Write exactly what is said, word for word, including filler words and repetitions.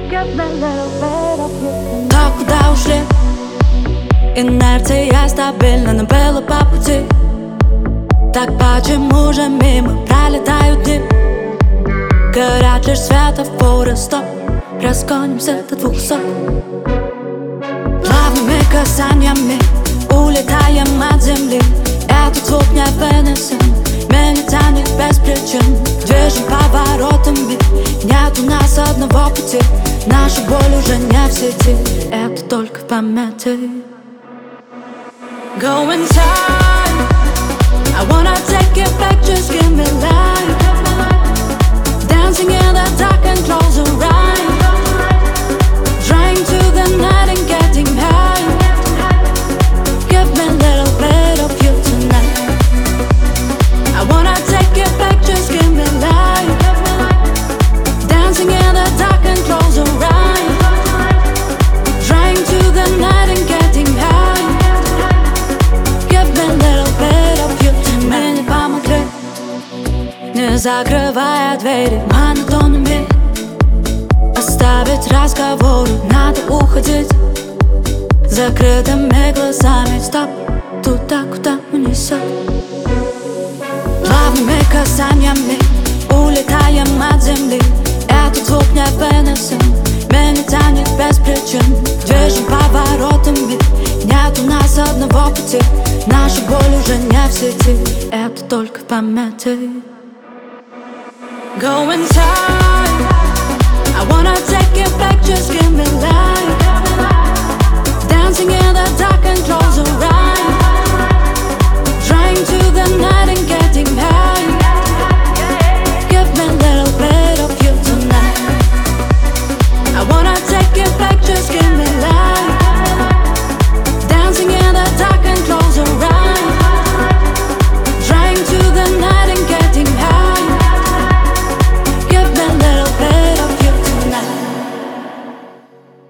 То, куда ушли инерция стабильно, но было по пути. Так почему же мимо пролетают дни? Горят лишь светофоры, стоп, разгонимся до двухсот. Плавными касаниями улетаем от земли. Этот звук не вынесен, меня тянет без причин. Движем поворотами, нет у нас одного пути. Наша боль уже не в сети, это только в памяти. Go inside, I wanna take it back, just give me life. Dancing in the dark and close your eyes. Trying to the night and getting high. Give me a little bit of you tonight. I wanna take it back, just give me life. Dancing in the dark and close your eyes. Trying to the night and getting high. Give me a little bit of you tonight. Не помогли, не закрывая двери монотонными. Оставить разговоры, надо уходить. Закрытыми глазами, стоп, туда, куда унесет. Плавными касаниями улетаем от земли. Этот звук не вынесен, меня тянет без причин. Движем поворотами, нет у нас одного пути. Наша боль уже не в сети, это только в памяти. Go inside, I wanna take it back, just give me life.